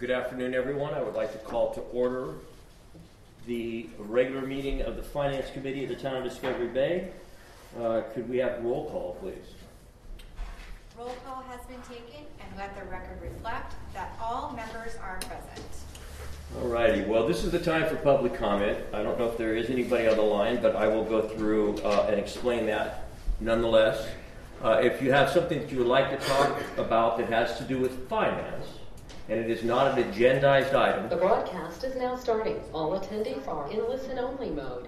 Good afternoon, everyone. I would like to call to order the regular meeting of the Finance Committee of the Town of Discovery Bay. Could we have roll call, please? Roll call has been taken, and let the record reflect that all members are present. All righty. Well, this is the time for public comment. I don't know if there is anybody on the line, but I will go through and explain that nonetheless. If you have something that you would like to talk about that has to do with finance, and it is not an agendized item. The broadcast is now starting. All attendees are in listen-only mode.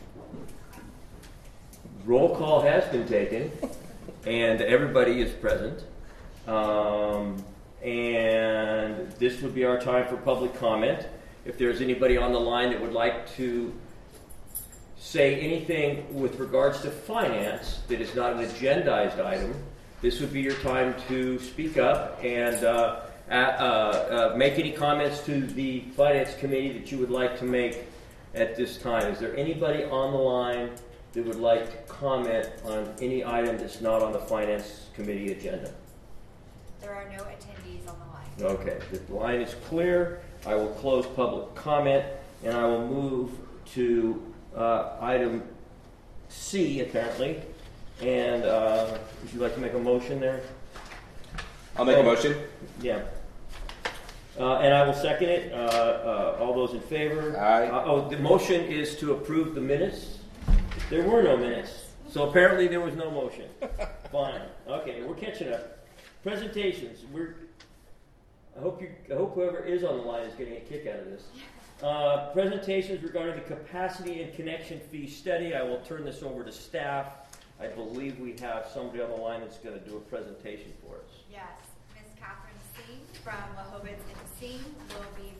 Roll call has been taken, and everybody is present. And this would be our time for public comment. If there's anybody on the line that would like to say anything with regards to finance that is not an agendized item, this would be your time to speak up and make any comments to the Finance Committee that you would like to make at this time. Is there anybody on the line that would like to comment on any item that's not on the Finance Committee agenda? There are no attendees on the line. Okay, the line is clear. I will close public comment, and I will move to item C, apparently. And would you like to make a motion there? I'll make a motion. Yeah. And I will second it. All those in favor? Aye. The motion is to approve the minutes. There were no minutes, so apparently there was no motion. Fine. Okay, we're catching up. Presentations. I hope whoever is on the line is getting a kick out of this. Presentations regarding the capacity and connection fee study. I will turn this over to staff. I believe we have somebody on the line that's going to do a presentation for us. Yes, Ms. Catherine Steen from Lahobitz and Steen will be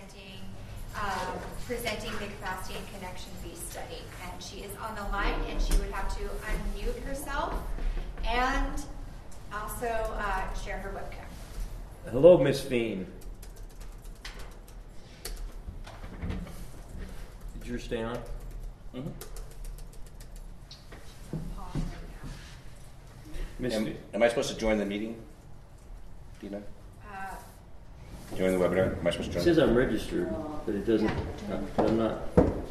presenting the capacity and connection fee study. And she is on the line, and she would have to unmute herself and also share her webcam. Hello, Ms. Feen. Did yours stay on? Mm-hmm. Ms. Feen. Am I supposed to join the meeting? Do you know? Join the webinar? Am I supposed to join? It says I'm registered, but it doesn't. I'm not.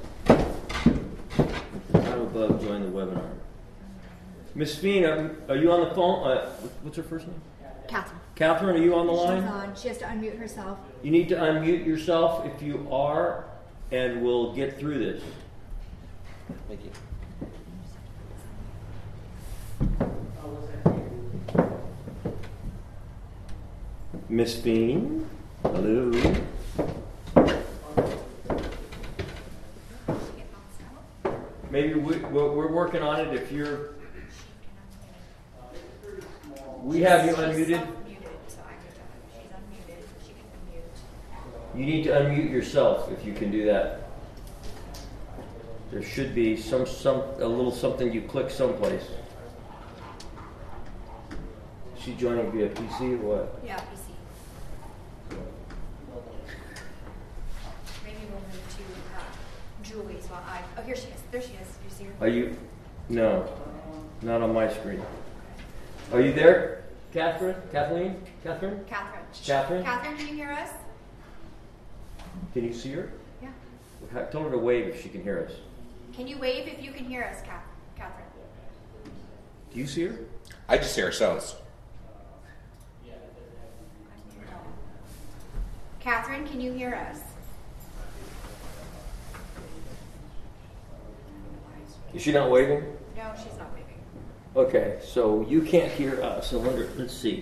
I'm above join the webinar. Ms. Feen, are you on the phone? What's her first name? Catherine. Catherine, are you on the line? She's on. She has to unmute herself. You need to unmute yourself if you are, and we'll get through this. Thank you. Ms. Feen, hello. Maybe we're working on it. If you're, we have you unmuted. She's unmuted. She can unmute. You need to unmute yourself if you can do that. There should be a little something you click someplace. Is she joining via PC or what? Yeah, PC. Maybe we'll move to Julie's while oh, here she is. There she is. Do you see her? Are you? No, not on my screen. Are you there, Catherine? Kathleen? Catherine? Catherine. Catherine? Catherine, can you hear us? Can you see her? Yeah. Tell her to wave if she can hear us. Can you wave if you can hear us, Catherine? Do you see her? I just see ourselves. Catherine, can you hear us? Is she not waving? No, she's not waving. Okay, so you can't hear us. I wonder, let's see.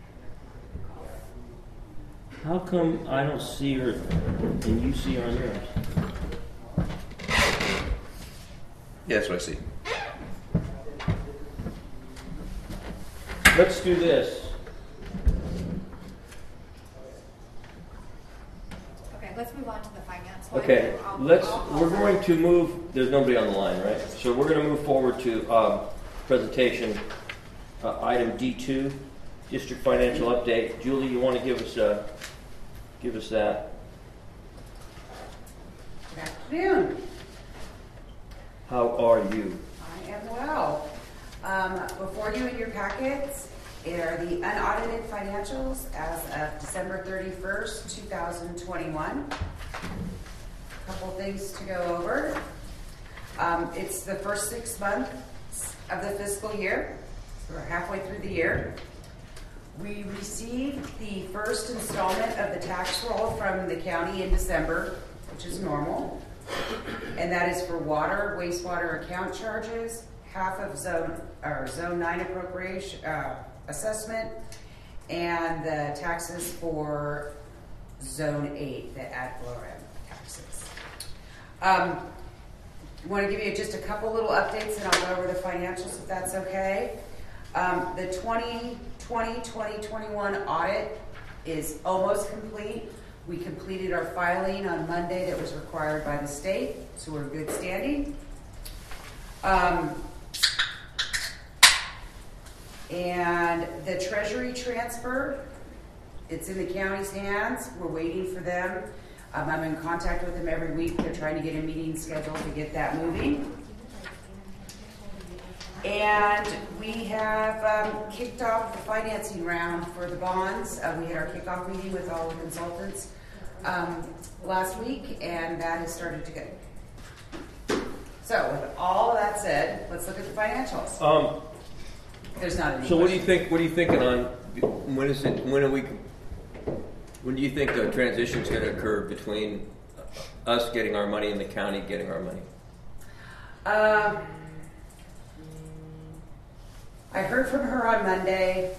How come I don't see her and you see her on yours? Yeah, that's what I see. Let's do this. Okay, let's move on to the finance one. Okay, we're going to move, there's nobody on the line, right? So we're going to move forward to presentation item D2, District Financial Update. Julie, you want to give us that? Good afternoon. How are you? I am well. Before you in your packets are the unaudited financials as of December 31st, 2021. Couple things to go over. It's the first 6 months of the fiscal year. So we're halfway through the year. We received the first installment of the tax roll from the county in December, which is normal. And that is for water, wastewater account charges, half of Zone 9 appropriation assessment, and the taxes for Zone 8, the ad valorem taxes. I want to give you just a couple little updates, and I'll go over the financials if that's okay. The 2020-2021 audit is almost complete. We completed our filing on Monday that was required by the state, so we're in good standing. And the treasury transfer, it's in the county's hands. We're waiting for them. I'm in contact with them every week. They're trying to get a meeting scheduled to get that moving. And we have kicked off the financing round for the bonds. We had our kickoff meeting with all the consultants last week, and that has started to go. So with all of that said, let's look at the financials. There's not any. So what do you think? What are you thinking on when is it? When do you think the transition is going to occur between us getting our money and the county getting our money? I heard from her on Monday.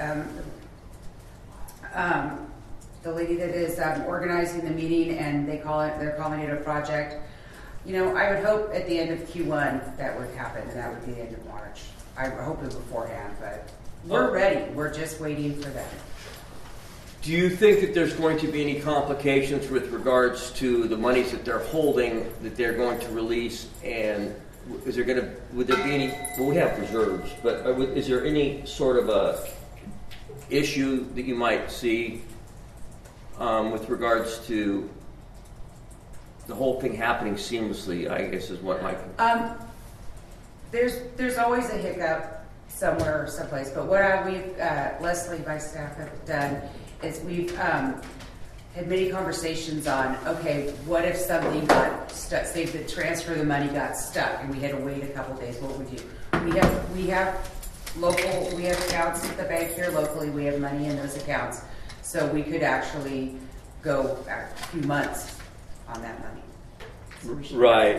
The lady that is organizing the meeting, and they're calling it a project. You know, I would hope at the end of Q1 that would happen, and that would be the end of March. I hope it beforehand, but we're ready. We're just waiting for them. Do you think that there's going to be any complications with regards to the monies that they're holding that they're going to release? And would there be any? Well, we have reserves, but is there any sort of a issue that you might see with regards to the whole thing happening seamlessly? I guess is what my. There's always a hiccup somewhere or someplace, but what Leslie, my staff, have done is we've had many conversations on, okay, what if something got stuck, say the transfer of the money got stuck and we had to wait a couple days, what would we do? We have accounts at the bank here locally, we have money in those accounts, so we could actually go a few months on that money. Right.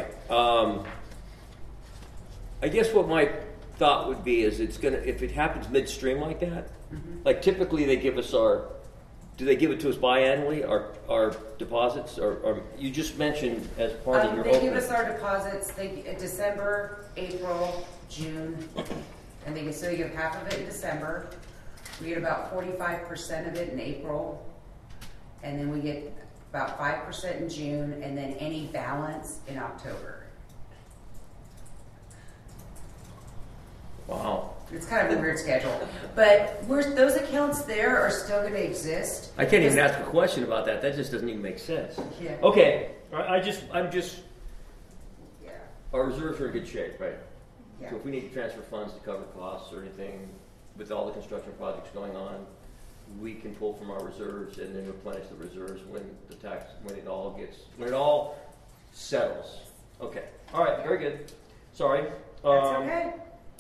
I guess what my thought would be is if it happens midstream like that, like typically they give us do they give it to us biannually, our deposits, or you just mentioned as part of your They give us our deposits, December, April, June, and they give half of it in December. We get about 45% of it in April, and then we get about 5% in June, and then any balance in October. Wow. It's kind of a weird schedule. But those accounts there are still going to exist. I can't even ask a question about that. That just doesn't even make sense. Yeah. Okay. I'm just. Yeah. Our reserves are in good shape, right? Yeah. So if we need to transfer funds to cover costs or anything with all the construction projects going on, we can pull from our reserves and then replenish the reserves when it all settles. Okay. All right. Very good. Sorry. That's okay.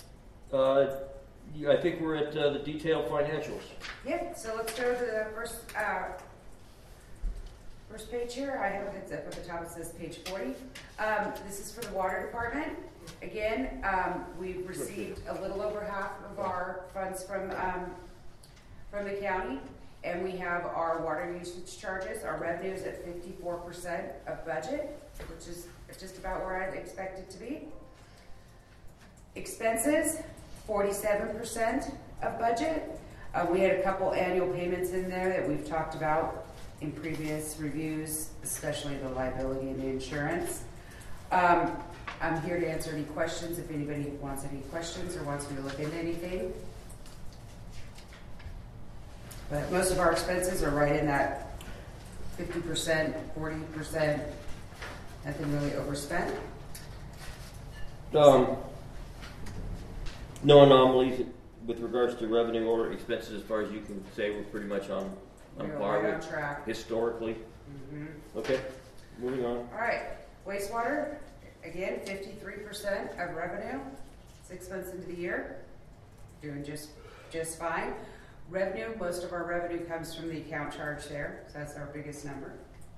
I think we're at the detailed financials. Yeah, so let's go to the first page here. I have it up at the top. It says page 40. This is for the water department. Again, we've received a little over half of our funds from the county, and we have our water usage charges. Our revenue is at 54% of budget, which is just about where I'd expect it to be. Expenses, 47% of budget. We had a couple annual payments in there that we've talked about in previous reviews, especially the liability and the insurance. I'm here to answer any questions if anybody wants any questions or wants me to look into anything. But most of our expenses are right in that 50%, 40%, nothing really overspent. No anomalies with regards to revenue or expenses, as far as you can say, we're pretty much on We're par right on with track. historically. Mhm. Okay, moving on. All right, wastewater, again, 53% of revenue, 6 months into the year, doing just fine. Revenue, most of our revenue comes from the account charge there, so that's our biggest number.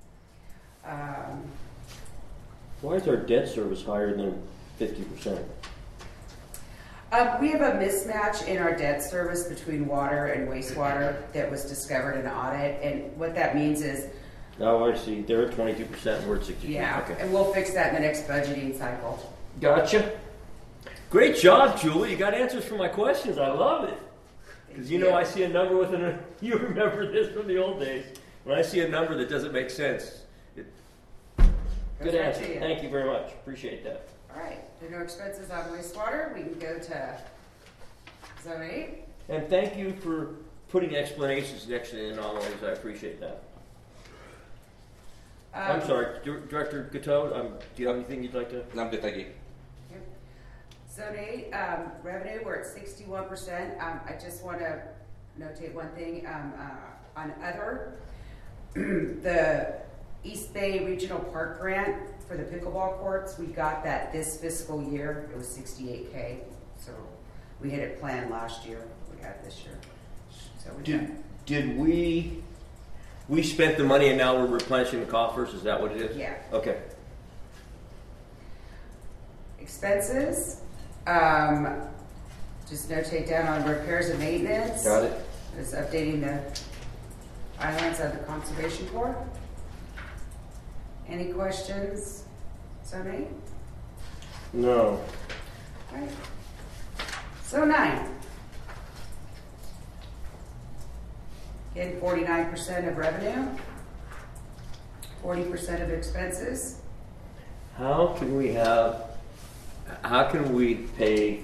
Why is our debt service higher than 50%? We have a mismatch in our debt service between water and wastewater that was discovered in audit, and what that means is, Oh, I see. They're at 22% and we're at 60%. yeah, Okay. and we'll fix that in the next budgeting cycle. Gotcha. Great job, Julie. You got answers for my questions. I love it. Because you know, I see a number with an. You remember this from the old days. When I see a number that doesn't make sense, good right answer. to you. Thank you very much. Appreciate that. All right, there are no expenses on wastewater, we can go to zone 8. And thank you for putting explanations next to the anomalies. I appreciate that. I'm sorry, Director Gateau, do you have anything you'd like to? No, I'm good, thank you. Yep. Zone 8, revenue, we're at 61%. I just want to notate one thing on other. The East Bay Regional Park Grant for the pickleball courts, we got that this fiscal year. It was $68K. So we had it planned last year. We got it this year. So Did we spent the money and now we're replenishing the coffers? Is that what it is? Yeah. Okay. Expenses, just notate down on repairs and maintenance. Got it. Just updating the islands of the Conservation Corps. Any questions, Zone 8? No. All right. Zone 9. Again, 49% of revenue, 40% of expenses. How can we pay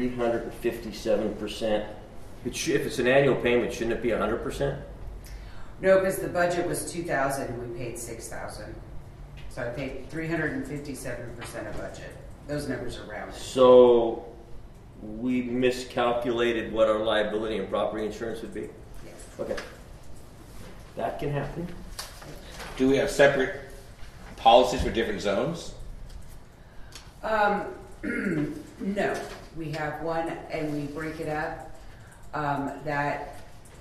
357%? If it's an annual payment, shouldn't it be 100%? No, because the budget was 2,000 and we paid 6,000. So I paid 357% of budget. Those numbers are rounded. So we miscalculated what our liability and property insurance would be? Yes. Okay. That can happen. Do we have separate policies for different zones? No, we have one and we break it up. That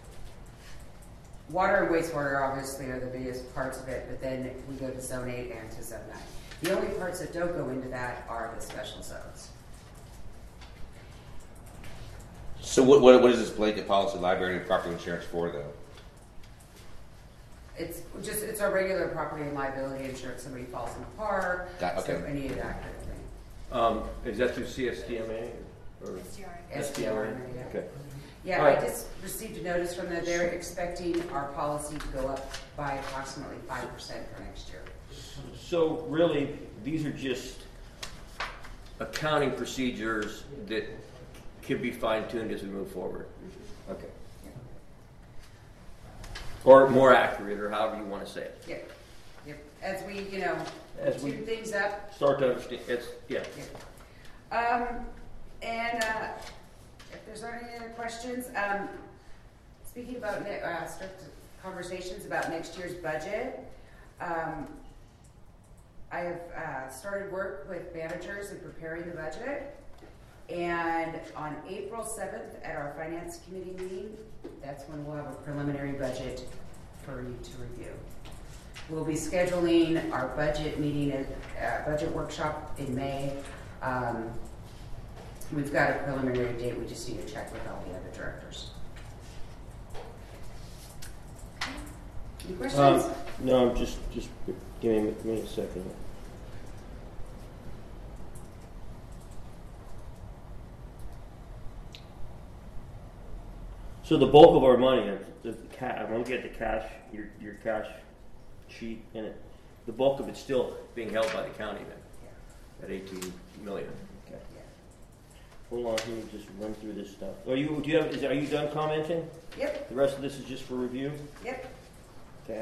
water and wastewater obviously are the biggest parts of it, but then we go to Zone 8 and to Zone 9. The only parts that don't go into that are the special zones. So what is this blanket policy, liability and property insurance for, though? It's our regular property and liability insurance. Somebody falls in the park, Okay. so any of that kind of thing. Is that through CSDMA or SDR, yeah. Okay. Yeah, All right. I just received a notice from them. They're expecting our policy to go up by approximately 5% for next year. So really, these are just accounting procedures that can be fine-tuned as we move forward. Okay. Or more accurate, or however you want to say it. Yep. Yep. As we, As we tune things up. start to understand, yeah. And if there's any other questions, speaking about start conversations about next year's budget, I have started work with managers in preparing the budget. And on April 7th at our Finance Committee meeting, that's when we'll have a preliminary budget for you to review. We'll be scheduling our budget meeting, budget workshop in May. We've got a preliminary date. We just need to check with all the other directors. Any questions? No, just give me a second. So the bulk of our money, I'm going to get the cash, your cash sheet in it. The bulk of it's still being held by the county then, at $18 million. Okay. Yeah. Hold on, let me just run through this stuff. Are you done commenting? Yep. The rest of this is just for review? Yep. Okay.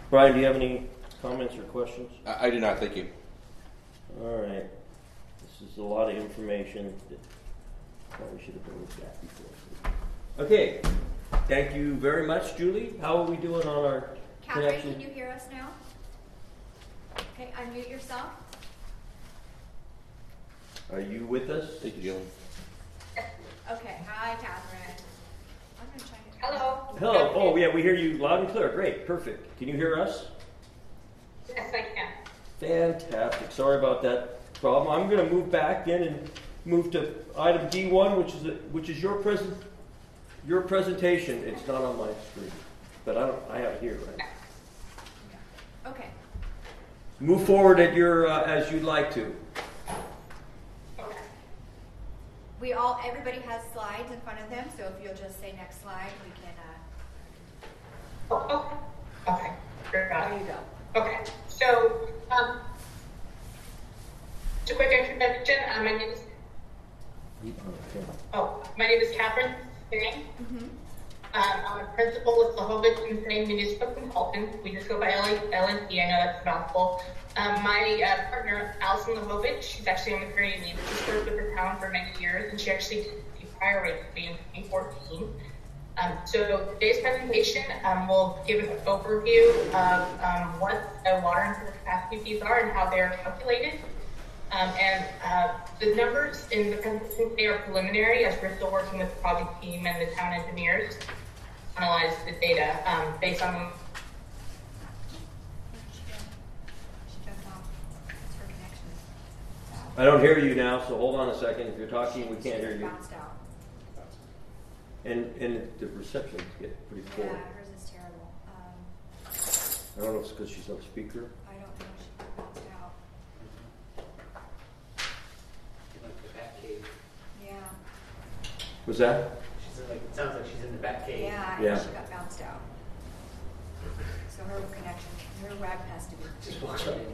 Brian, do you have any comments or questions? I do not. Thank you. All right. This is a lot of information that probably should have been looked at before. Okay. Thank you very much, Julie. How are we doing on our Catherine, connection? can you hear us now? Okay, unmute yourself. Are you with us? Thank you, Julie. Okay, hi, Catherine. I'm going to try to. Hello. Hello. Oh, yeah, we hear you loud and clear. Great. Perfect. Can you hear us? Yes, I can. Fantastic. Sorry about that problem. I'm going to move back in and move to item D1, which is your presentation. It's not on my screen, but I have it here, right? Okay. Move forward at your as you'd like to. Okay. Everybody has slides in front of them, so if you'll just say next slide, we can. Oh, okay. There you go. Okay. So, just a quick introduction. My name is Catherine Singh. I'm a principal with Lahovich and Singh Municipal Consultant. We just go by LNP. I know that's a mouthful. My partner, Allison Lahovich, she's actually on maternity leave. She's worked with the town for many years, and she actually did the prior rate for me in 2014. So today's presentation will give an overview of what the water and sewer capacity fees are and how they're calculated. The numbers in the presentation today are preliminary, as we're still working with the project team and the town engineers to analyze the data based on. She jumped off. It's her connection. I don't hear you now, so hold on a second. If you're talking, we can't hear you. Bounced out. And the receptions get pretty poor. Yeah, hers is terrible. I don't know if it's because she's on speaker. I don't know. She bounced out. Like the back cave. Yeah. Was that? She's in, like, it sounds like she's in the back cave. Yeah, Yeah. she got bounced out. So her connection, her web has to be. Just watch out.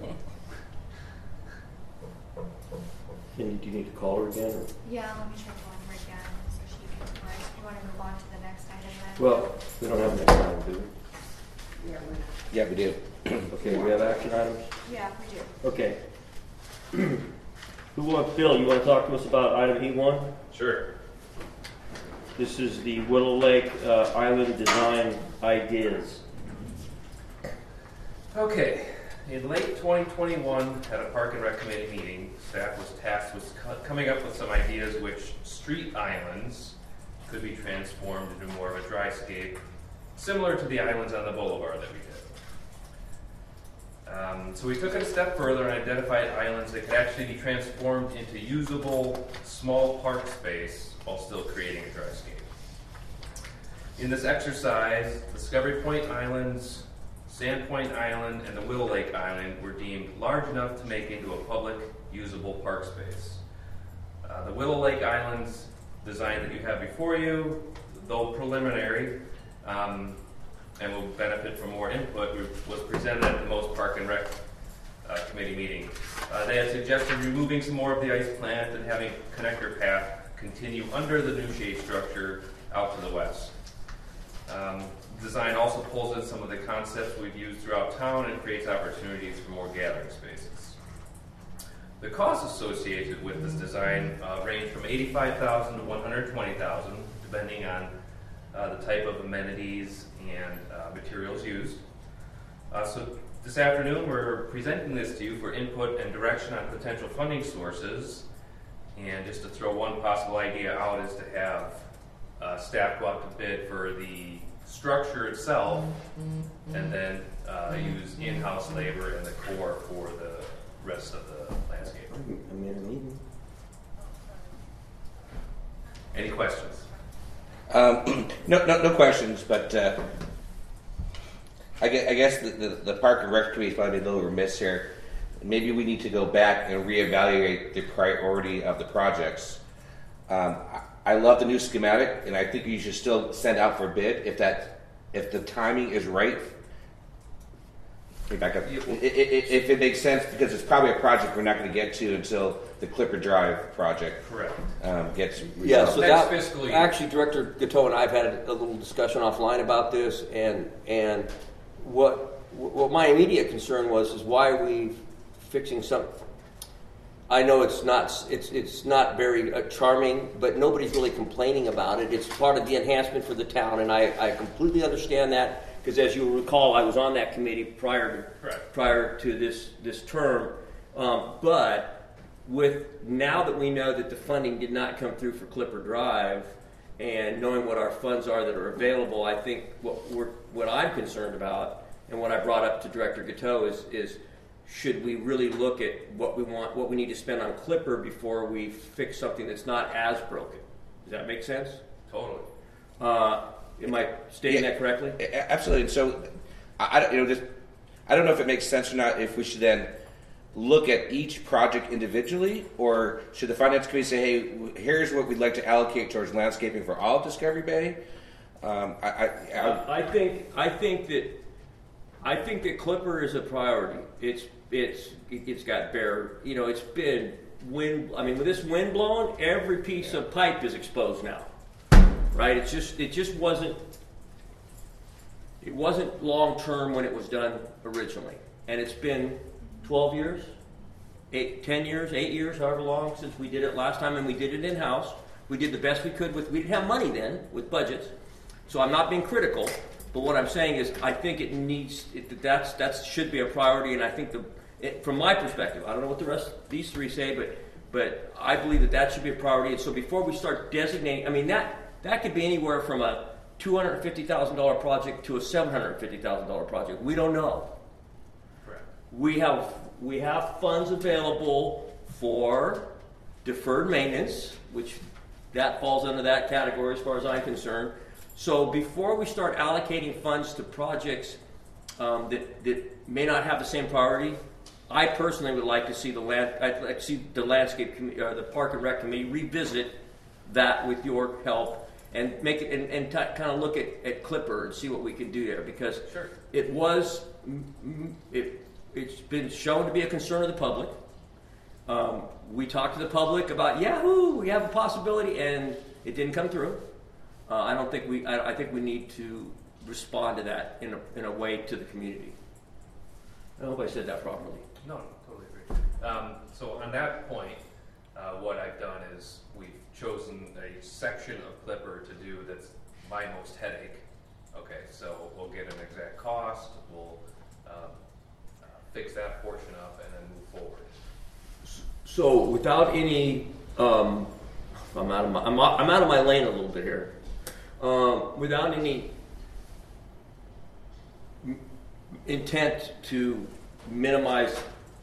Do you need to call her again? Or? Yeah, let me try calling her again so she can. You want to move on to the next item then? Well, we don't have next item, do we? Yeah, we do. Okay, we have action items? Yeah, we do. Okay. Bill, you want to talk to us about item E1? Sure. This is the Willow Lake Island design ideas. Okay. In late 2021, at a Park and Rec Committee meeting, staff was tasked with coming up with some ideas which street islands could be transformed into more of a dryscape, similar to the islands on the boulevard that we did. So we took it a step further and identified islands that could actually be transformed into usable small park space while still creating a dryscape. In this exercise, Discovery Point Islands, Sandpoint Island, and the Willow Lake Island were deemed large enough to make into a public, usable park space. The Willow Lake Islands design that you have before you, though preliminary, and will benefit from more input, was presented at the most Park and Rec Committee meeting. They had suggested removing some more of the ice plant and having connector path continue under the new shade structure out to the west. Design also pulls in some of the concepts we've used throughout town and creates opportunities for more gathering spaces. The costs associated with this design range from $85,000 to $120,000, depending on the type of amenities and materials used. So this afternoon, we're presenting this to you for input and direction on potential funding sources. And just to throw one possible idea out is to have staff go out to bid for the structure itself, and then use in-house labor and the core for the rest of the landscape. I'm in a meeting. Any questions? No questions, but I guess the Park and Rec Committee is probably a little remiss here. Maybe we need to go back and reevaluate the priority of the projects. I love the new schematic, and I think you should still send out for bid if the timing is right. Let me back up. If it makes sense, because it's probably a project we're not going to get to until the Clipper Drive project Correct. gets resolved. Yeah, so Next that fiscal year. actually, Director Gateau and I have had a little discussion offline about this, and what what my immediate concern was is why are we fixing some. I know it's not very charming, but nobody's really complaining about it. It's part of the enhancement for the town, and I completely understand that because, as you recall, I was on that committee prior to this term. But now that we know that the funding did not come through for Clipper Drive, and knowing what our funds are that are available, I think what I'm concerned about, and what I brought up to Director Gateau is. Should we really look at what we need to spend on Clipper before we fix something that's not as broken? Does that make sense? Totally. Am I stating that correctly? Absolutely. And so, I don't know if it makes sense or not. If we should then look at each project individually, or should the finance committee say, "Hey, here's what we'd like to allocate towards landscaping for all of Discovery Bay"? I think that Clipper is a priority. It's got bare. It's been wind. I mean, with this wind blowing, every piece of pipe is exposed now. Right? It just wasn't. It wasn't long term when it was done originally, and it's been 12 years, 10 years, 8 years, however long since we did it last time, and we did it in house. We did the best we could we didn't have money then with budgets, so I'm not being critical. But what I'm saying is, I think that should be a priority, and I think from my perspective, I don't know what the rest of these three say, but I believe that should be a priority. And so before we start designating, I mean that could be anywhere from a $250,000 project to a $750,000 project. We don't know. Correct. We have funds available for deferred maintenance, which that falls under that category as far as I'm concerned. So before we start allocating funds to projects that may not have the same priority, I personally would like to see the landscape committee, or the Park and Rec committee revisit that with your help and make it and kind of look at Clipper and see what we can do there, because it's been shown to be a concern of the public. We talked to the public about we have a possibility, and it didn't come through. I think we need to respond to that in a way to the community. I hope I said that properly. No, totally agree. So on that point, what I've done is we've chosen a section of Clipper to do that's my most headache. Okay, so we'll get an exact cost, we'll fix that portion up, and then move forward. So without any, I'm out of my lane a little bit here. Without any intent to minimize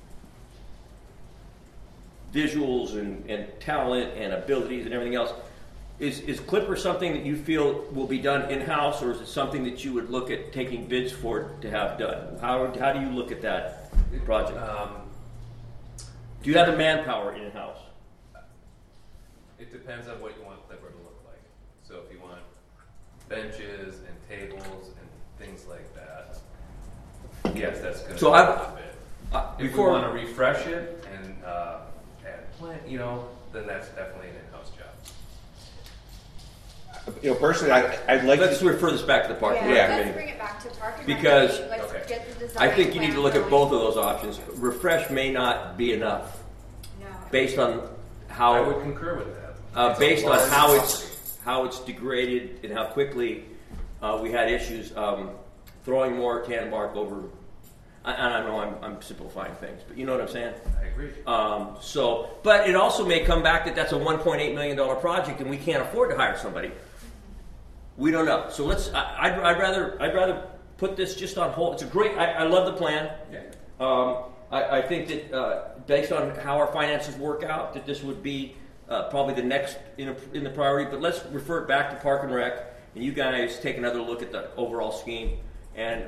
visuals and talent and abilities and everything else, is Clipper something that you feel will be done in-house, or is it something that you would look at taking bids for to have done? How do you look at that project? Do you have the manpower in-house? It depends on what you want Clipper to look like. So if you want benches and tables and things like that, yes, that's going to be a bit. If we want to refresh it and add plant, then that's definitely an in-house job. Personally, I'd like Let's to refer this back to the park. Let's bring it back to Park and Rec. Because Let's get the design I think you need to look at plan both of those options. Refresh may not be enough, based on how I would concur with that. based on how it's degraded and how quickly we had issues throwing more tan bark over. I know I'm simplifying things, but you know what I'm saying. I agree. But it also may come back that that's a $1.8 million project, and we can't afford to hire somebody. We don't know. So I'd rather put this just on hold. It's a great. I love the plan. Yeah. I think that based on how our finances work out, that this would be probably the next in the priority. But let's refer it back to Park and Rec, and you guys take another look at the overall scheme, and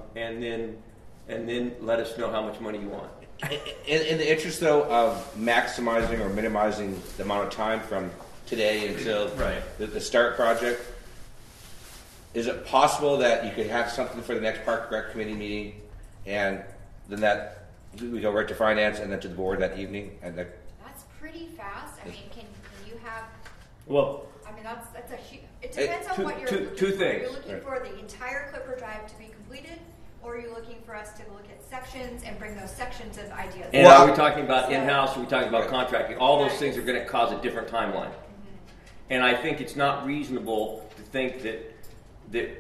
then let us know how much money you want. in the interest, though, of maximizing or minimizing the amount of time from today until the start project, is it possible that you could have something for the next Park and Rec committee meeting, and then that we go right to finance and then to the board that evening? And that's pretty fast. I mean, can you have? Well, I mean, that's a huge. It depends on what you're looking two for. things. You're looking for the entire Clipper Drive to be completed, Or are you looking for us to look at sections and bring those sections of ideas? And Well- are we talking about in-house, or are we talking about contracting? All those things are going to cause a different timeline. And I think it's not reasonable to think that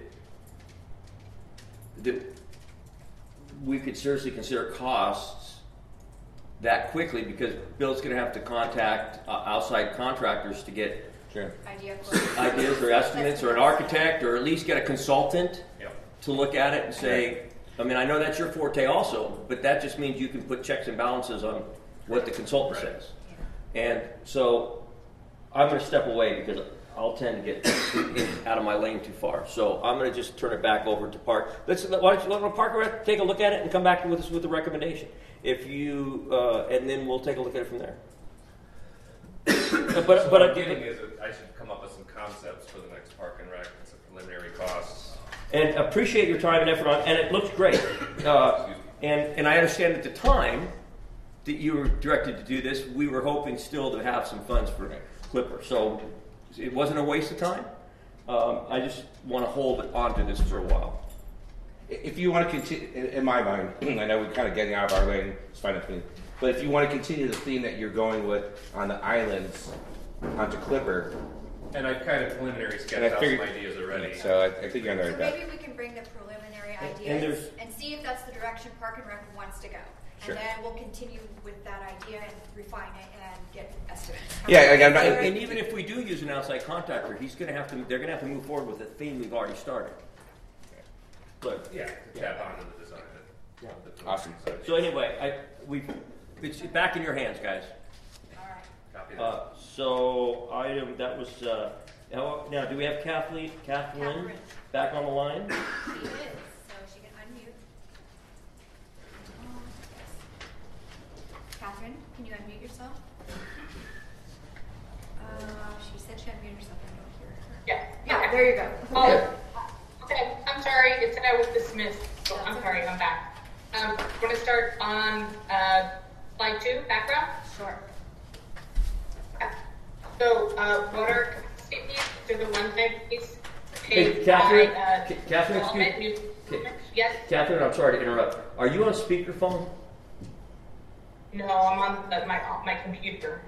we could seriously consider costs that quickly, because Bill's going to have to contact outside contractors to get Sure. ideas or estimates, or an architect, or at least get a consultant Yep. to look at it and say, I mean, I know that's your forte also, but that just means you can put checks and balances on what the consultant Right. says. And so I'm going to step away because I'll tend to get out of my lane too far. So I'm going to just turn it back over to Park. Why don't you let Park and Rec take a look at it and come back with us with a recommendation. If you, and then we'll take a look at it from there. So what I'm getting is that I should come up with some concepts for the next Park and Rec, some preliminary costs. And appreciate your time and effort on, and it looks great. And I understand at the time that you were directed to do this, we were hoping still to have some funds for Clipper. So it wasn't a waste of time. I just want to hold on to this for a while. If you want to continue, in my mind, I know we're kind of getting out of our lane, it's fine with me, but if you want to continue the theme that you're going with on the islands onto Clipper, And I've kind of preliminary And I sketched out some figured- ideas already. so I think you're on the So right path. maybe we can bring the preliminary And ideas there's- and see if that's the direction Park and Rec wants to go. Sure. And then we'll continue with that idea and refine it and get estimates. Yeah, like, I'm not- And even if we do use an outside contractor, they're going to have to move forward with the theme we've already started. Look, Yeah, to tap onto the design. Yeah. The Awesome. side. so anyway, it's back in your hands, guys. All right. Copy that. So item that was now. Do we have Kathleen Catherine. back on the line? She is, so she can unmute. Catherine, can you unmute yourself? She said she unmuted herself. I don't hear her. Yeah. Yeah, there you go. Okay, I'm sorry, it said I was dismissed, so I'm sorry, I'm back. I'm going to start on slide 2, background. Sure. So, water capacity fees are the one-time fees Hey, paid Catherine, by Catherine, development, excuse new- Yes? Catherine, I'm sorry to interrupt. Are you on speakerphone? No, I'm on my computer.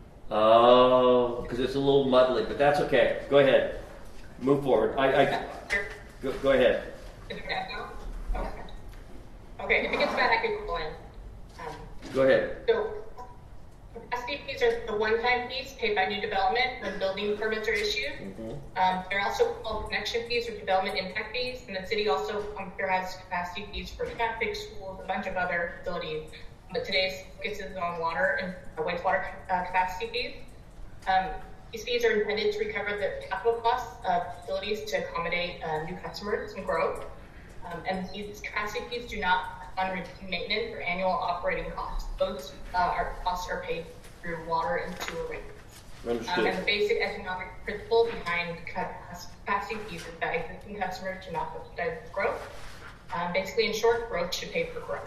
Oh, because it's a little muddly, but that's okay. Go ahead. Move forward. Go ahead. Is it bad now? Okay. Okay, if it gets bad, I can call in. Go ahead. So, capacity fees are the one-time fees paid by new development when building permits are issued. They're also called connection fees or development impact fees, and the city also has capacity fees for traffic, schools, a bunch of other facilities. But today's focus is on water and wastewater capacity fees. These fees are intended to recover the capital costs of facilities to accommodate new customers and growth. And these capacity fees do not fund routine maintenance or annual operating costs. Those costs are paid through water and sewer rates. Understood. And the basic economic principle behind capacity fees is that existing customers do not subsidize growth. Basically, in short, growth should pay for growth.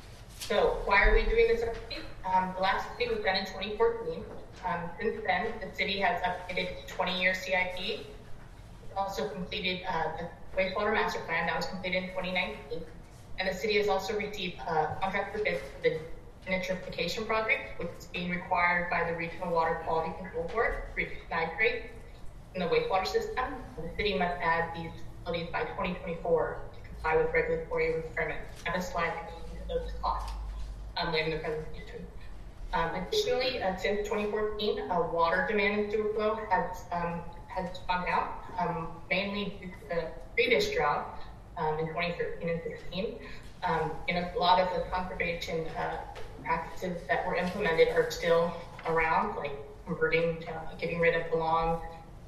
So why are we doing this update? The last update was done in 2014. Since then, the city has updated 20-year CIP. It also completed the wastewater master plan that was completed in 2019. And the city has also received contract for bids for the nitrification project, which is being required by the Regional Water Quality Control Board to reduce nitrate in the wastewater system. The city must add these facilities by 2024 to comply with regulatory requirements. I have a slide that goes into those costs later in the presentation. Additionally, since 2014, water demand in sewer flow has gone down, mainly due to the previous drought in 2013 and 16. And a lot of the conservation practices that were implemented are still around, like converting, getting rid of the lawns,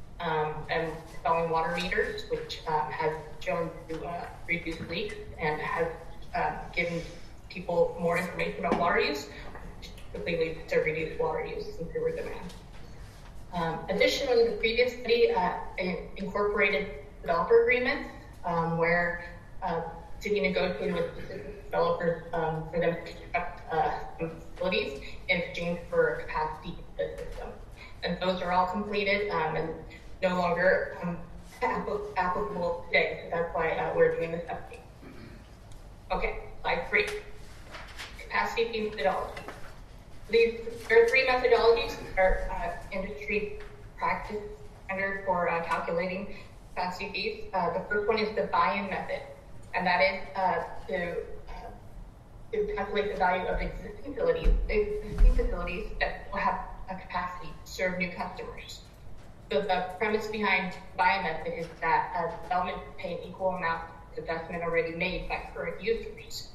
and installing water meters, which has shown to reduce leaks and has given people more information about water use, which typically leads to reduced water use and sewer demand. Additionally, the previous study incorporated developer agreements where city negotiated with developers for them to construct facilities in exchange for capacity in the system. And those are all completed and no longer applicable today. So that's why we're doing this update. Okay, slide 3. Capacity fee methodology. There are 3 methodologies that are industry practice standard for calculating capacity fees. The first one is the buy-in method, and that is to calculate the value of existing facilities that will have a capacity to serve new customers. So the premise behind buy-in method is that development pay an equal amount of investment already made by current users.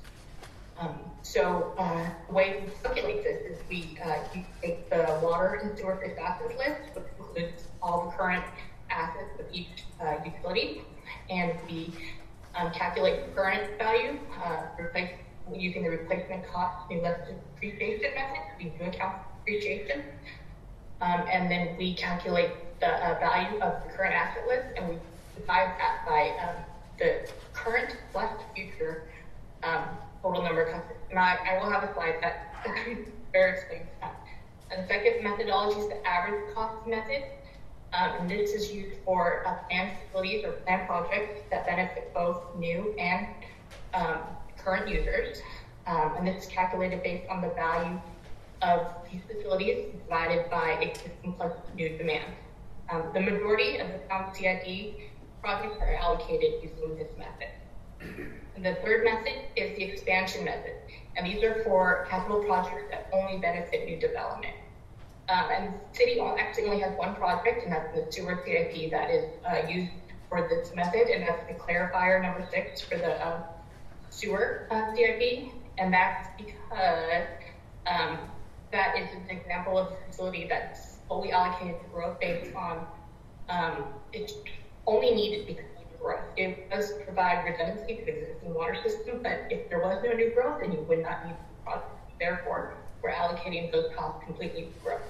The way we calculate this is we take the water and sewer fixed assets list, which includes all the current assets of each utility, and we calculate the current value using the replacement cost new less depreciation method. We do account for depreciation, and then we calculate the value of the current asset list, and we divide that by the current plus future total number of customers. And I will have a slide that better explains that. And the second methodology is the average cost method. And this is used for planned facilities or planned projects that benefit both new and current users. And this is calculated based on the value of these facilities divided by existing plus new demand. The majority of the town CIP projects are allocated using this method. And the third method is the expansion method. And these are for capital projects that only benefit new development. And the city actually only has one project, and that's the sewer CIP that is used for this method, and that's the clarifier number 6 for the sewer CIP. And that's because that is an example of a facility that's fully allocated to growth based on it's only needed because of growth. It does provide redundancy to the existing water system, but if there was no new growth, then you would not need the project. Therefore, we're allocating those costs completely to growth.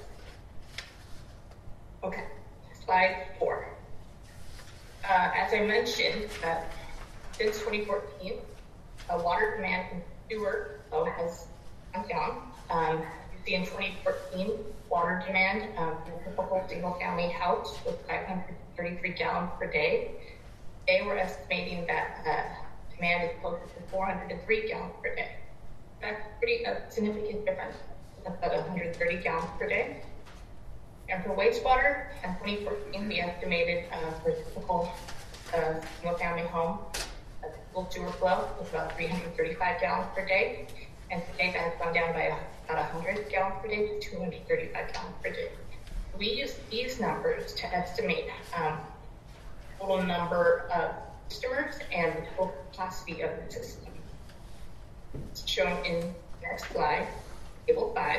Okay, slide 4. As I mentioned, since 2014, water demand in sewer flow has gone down. You see in 2014, water demand in a typical single-family house was 533 gallons per day. They were estimating that demand is closer to 403 gallons per day. That's pretty significant difference. That's about 130 gallons per day. And for wastewater, in 2014, we estimated for a typical single-family home, a typical sewer flow was about 335 gallons per day. And today that has gone down by about 100 gallons per day to 235 gallons per day. We use these numbers to estimate total number of customers and the total capacity of the system. It's shown in the next slide, table 5.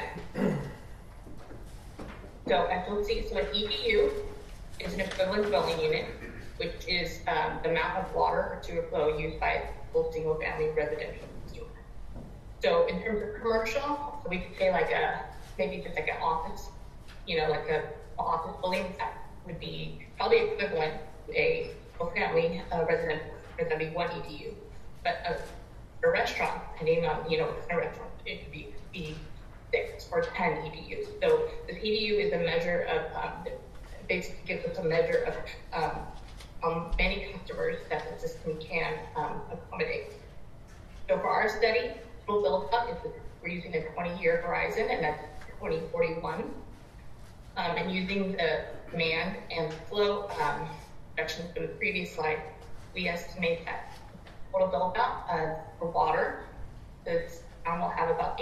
So as you'll see, so an EDU is an equivalent dwelling unit, which is the amount of water or sewer flow used by a full single-family residential consumer. So in terms of commercial, so we could say like maybe just like an office, like an office building that would be probably equivalent to a full-family residential, that'd be 1 EDU. But a restaurant, depending on what kind of restaurant, it could be 6 or 10 EDUs. So this EDU is a measure of, basically gives us a measure of how many customers that the system can accommodate. So for our study, total build-up is we're using a 20-year horizon, and that's 2041. And using the demand and flow projections from the previous slide, we estimate that total build-up for water, this town will have about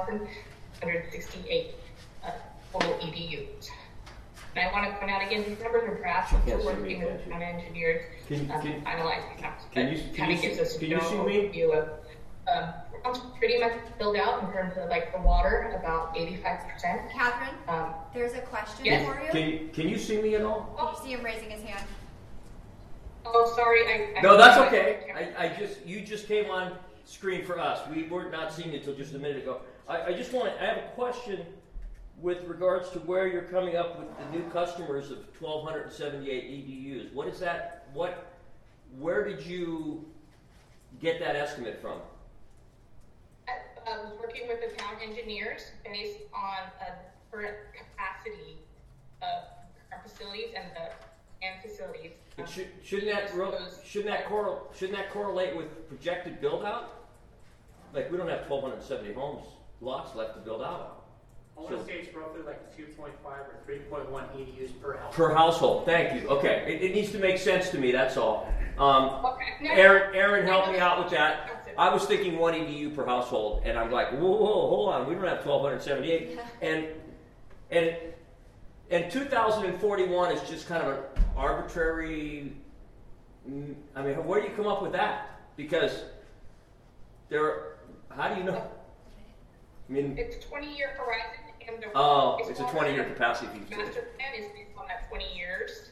8,168 total EDUs. And I want to point out again, these numbers are drafts, we're working with town engineers finalizing them. But it kind of gives us a general view of pretty much filled out in terms of like the water, about 85%. Catherine, there's a question yes. for you. Can you see me at all? Can you see him raising his hand? Oh, sorry. No, that's okay. You just came on screen for us. We were not seeing it until just a minute ago. I have a question with regards to where you're coming up with the new customers of 1,278 EDUs. What is that? Where did you get that estimate from? I was working with the town engineers based on the current capacity of our facilities and facilities. But shouldn't that correlate with projected build out? like, we don't have 1,270 lots left to build out I want to say it's roughly like 2.5 or 3.1 EDUs per house. per household. Thank you. Okay, it needs to make sense to me. That's all. Okay. Aaron, help me out with that. I was thinking 1 EDU per household, and I'm like, whoa, hold on. We don't have 1,278, and 2,041 is just kind of an arbitrary. I mean, where do you come up with that? Because how do you know? I mean, It's 20-year horizon, and the it's a 20-year capacity fee. master plan is based on that 20 years.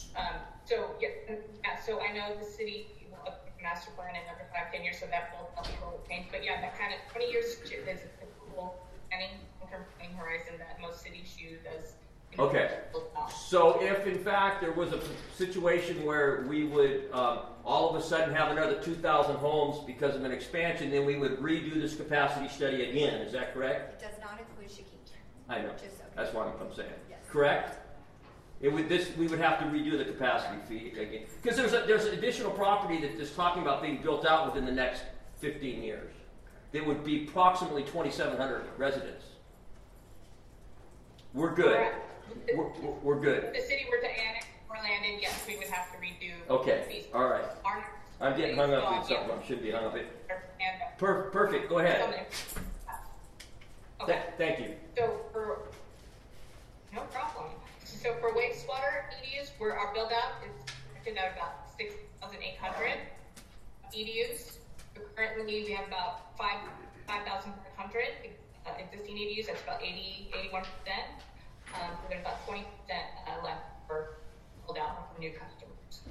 So I know the city master plan and every 5-10 years, so that will help people change. But yeah, that kind of 20 years is a typical long-term planning horizon that most cities use as. Okay. So if in fact there was a situation where we would all of a sudden have another 2,000 homes because of an expansion, then we would redo this capacity study again. Is that correct? It does not include Chiquita. I know. Just so That's what I'm saying. Yes. Correct? We would have to redo the capacity fee again because there's additional property that is talking about being built out within the next 15 years. There would be approximately 2,700 residents. We're good. Correct. We're good. If the city were to annex more land in, yes, we would have to redo. Okay. fees. All right. I'm getting hung up in So, something. I shouldn't be hung up in. And, Perfect. Go ahead. Okay. Thank you. So no problem. So for wastewater EDUs, where our build out is projected at about 6,800 EDUs. So currently we have about 5,500 existing EDUs. That's about 81%. So there's about 20% left for build out for new customers.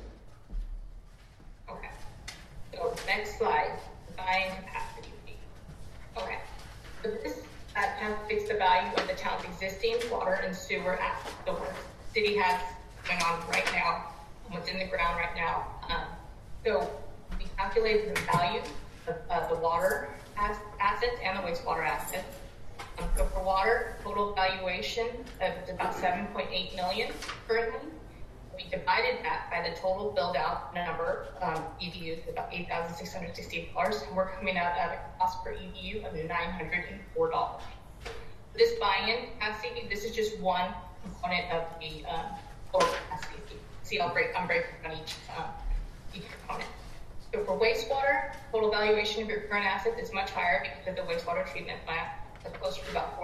Okay. So next slide, buying capacity fee. Okay. So this calculates the value of the town's existing water and sewer assets. So what the city has going on right now, what's in the ground right now. So we calculated the value of the water assets and the wastewater assets. So for water, total valuation of about $7.8 million currently. We divided that by the total build-out number EDUs, about $8,668, and we're coming out at a cost per EDU of $904. This buy-in capacity, this is just one component of the total capacity fee. See, I'm breaking down each component. So for wastewater, total valuation of your current assets is much higher because of the wastewater treatment plant. That's closer to about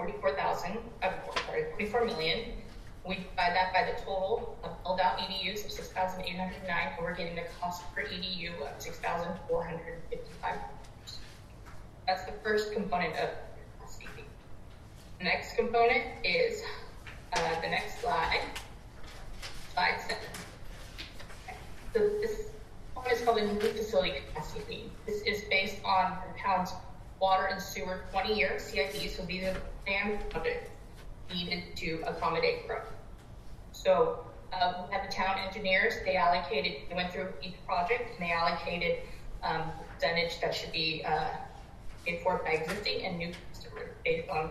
$44 million. We divide that by the total of build-out EDUs of 6,809, and we're getting a cost per EDU of $6,455. That's the first component of capacity fee. The next component is the next slide, slide 7. Okay. So this one is called a new facility capacity fee. This is based on the town's water and sewer 20-year CIP, so these are the planned projects needed to accommodate growth. So we had the town engineers, they went through each project and they allocated percentage that should be paid for by existing and new customers based on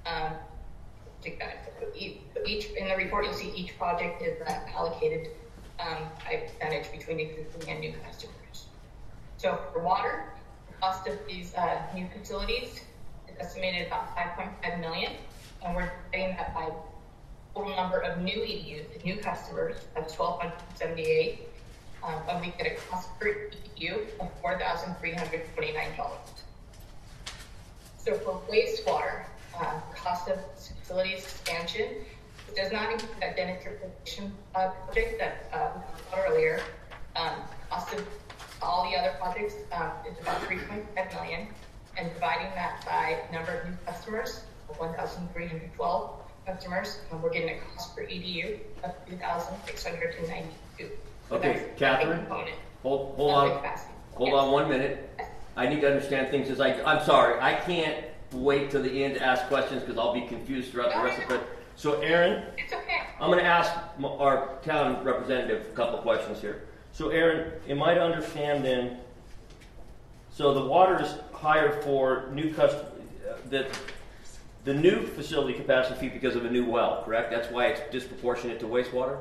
each in the report you'll see each project is allocated by percentage between existing and new customers. So for water, the cost of these new facilities is estimated about $5.5 million, and we're dividing that by total number of new EDUs, new customers of 1,278, and we get a cost per EDU of $4,329. So for wastewater, cost of facilities expansion, it does not include that denitrification project that we talked about earlier. Cost of all the other projects is about $3.5 million, and dividing that by number of new customers, 1,312 customers, and we're getting a cost per EDU of $2,692. So Okay, Catherine, hold on 1 minute. I need to understand things as I'm sorry, I can't wait till the end to ask questions because I'll be confused throughout the rest of it. So Aaron, it's okay. I'm going to ask our town representative a couple questions here. So Aaron, am I to understand then, so the water is higher for new customers, the new facility capacity fee because of a new well, correct? That's why it's disproportionate to wastewater?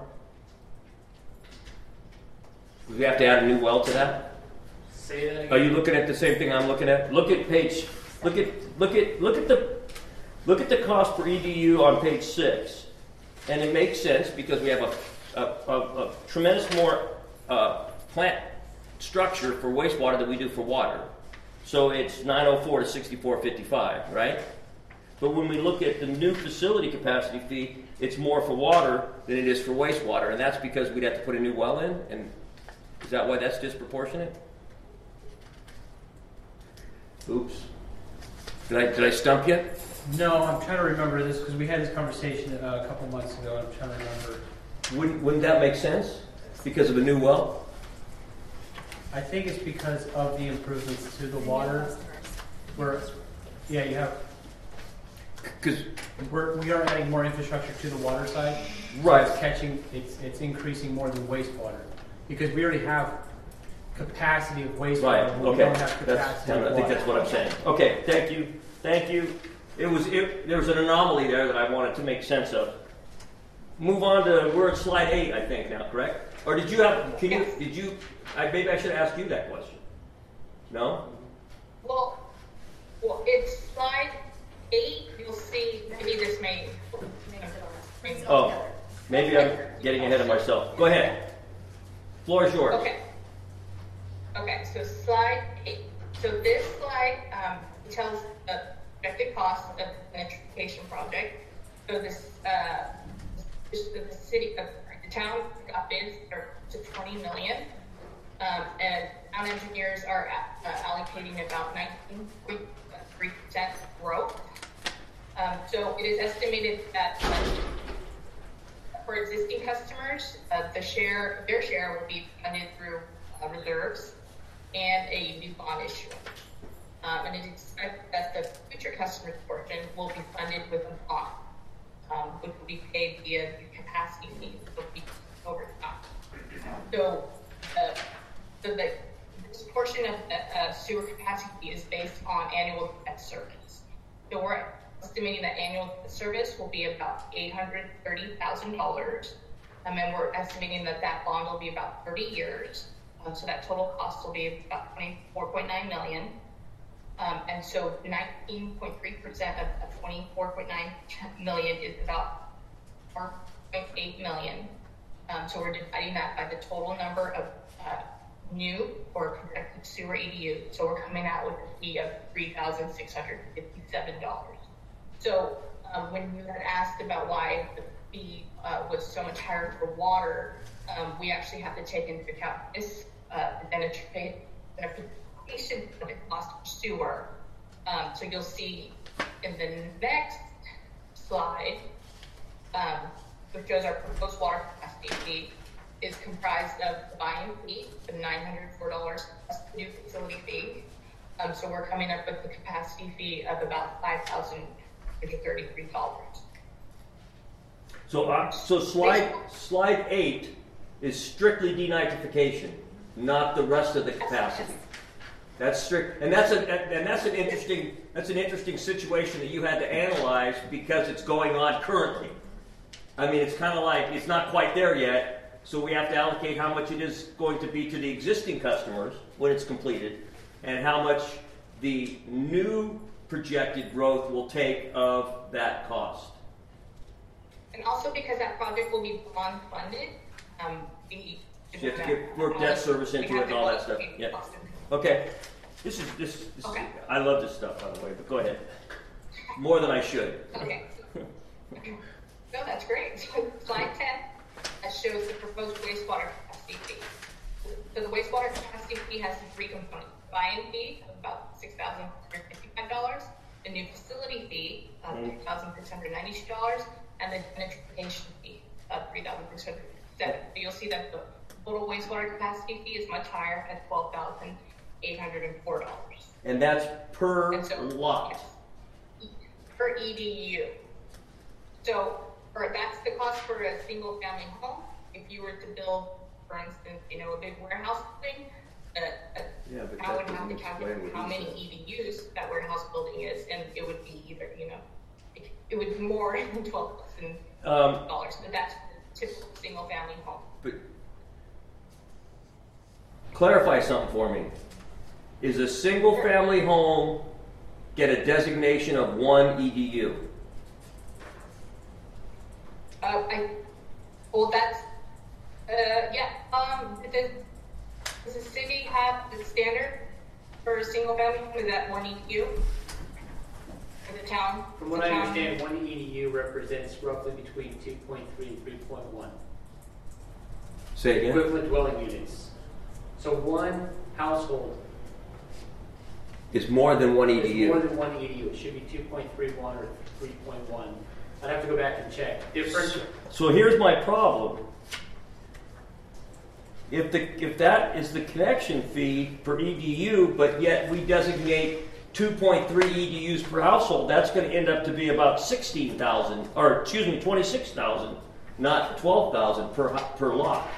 We have to add a new well to that? Say that again. Are you looking at the same thing I'm looking at? Look at page Look at the cost per EDU on page 6, and it makes sense because we have a tremendous more plant structure for wastewater than we do for water. So it's 904 to 6455, right? But when we look at the new facility capacity fee, it's more for water than it is for wastewater, and that's because we'd have to put a new well in. And is that why that's disproportionate? Oops. Did I stump you? No, I'm trying to remember this because we had this conversation a couple months ago. I'm trying to remember. Wouldn't that make sense? Because of a new well? I think it's because of the improvements to the water. Where, yeah, you have. Because We are adding more infrastructure to the water side. Right. It's increasing more than wastewater because we already have capacity of wastewater. right, but we okay. don't have capacity of I think water. that's what I'm saying. Okay, thank you. There was an anomaly there that I wanted to make sense of. Move on to, we're at slide 8, I think now, correct? Or maybe I should ask you that question. No? Well, it's slide 8. You'll see, maybe this may. Oh, maybe I'm getting ahead of myself. Go ahead. Floor is yours. Okay, so slide 8. So this slide tells the projected cost of the electrification project. So the town got bids for to $20 million, and town engineers are allocating about 19.3% growth. So it is estimated that for existing customers, their share will be funded through reserves and a new bond issue. And it is expected that the future customer portion will be funded with a bond, which will be paid via the capacity fee, which will be over time. So this portion of the sewer capacity fee is based on annual debt service. So we're estimating that annual service will be about $830,000, and we're estimating that bond will be about 30 years. So that total cost will be about $24.9 million. And so 19.3% of $24.9 million is about $4.8 million. So we're dividing that by the total number of new or projected sewer EDU. So we're coming out with a fee of $3,657. So when you had asked about why the fee was so much higher for water, we actually have to take into account this beneficiation of the cost of sewer. So you'll see in the next slide, which shows our proposed water capacity fee, is comprised of the buy-in fee, the $904 plus the new facility fee. So we're coming up with the capacity fee of about $5,033. So slide 8 is strictly denitrification, not the rest of the capacity. That's strict, and that's an interesting situation that you had to analyze because it's going on currently. I mean, it's kind of like it's not quite there yet, so we have to allocate how much it is going to be to the existing customers when it's completed, and how much the new projected growth will take of that cost. And also because that project will be bond funded, you have to work debt service into it and all that stuff. Yeah. Okay. This is okay. I love this stuff, by the way, but go ahead. More than I should. Okay. No, that's great. So slide 10 shows the proposed wastewater capacity fee. So the wastewater capacity fee has 3 components. Buy-in fee of about $6,455, the new facility fee of $2,692, and the beneficiation fee of $3,607. So you'll see that the total wastewater capacity fee is much higher at $12,804. And that's per lot. Yes, per EDU. So that's the cost for a single family home. If you were to build, for instance, a big warehouse building, I would have to calculate how many EDUs that warehouse building is, and it would be either, it would be more than $12,000. But that's a typical single family home. But clarify something for me. Is a single family home get a designation of 1 EDU? Does the city have the standard for a single family home? Is that 1 EDU for the town? From what I understand, 1 EDU represents roughly between 2.3 and 3.1 Say again? equivalent dwelling units. So one household It's more than 1 is EDU. more than 1 EDU. It should be 2.31 or 3.1. I'd have to go back and check. Different. So here's my problem. If that is the connection fee per EDU, but yet we designate 2.3 EDUs per household, that's going to end up to be about 16,000, or excuse me, 26,000, not 12,000 per lot.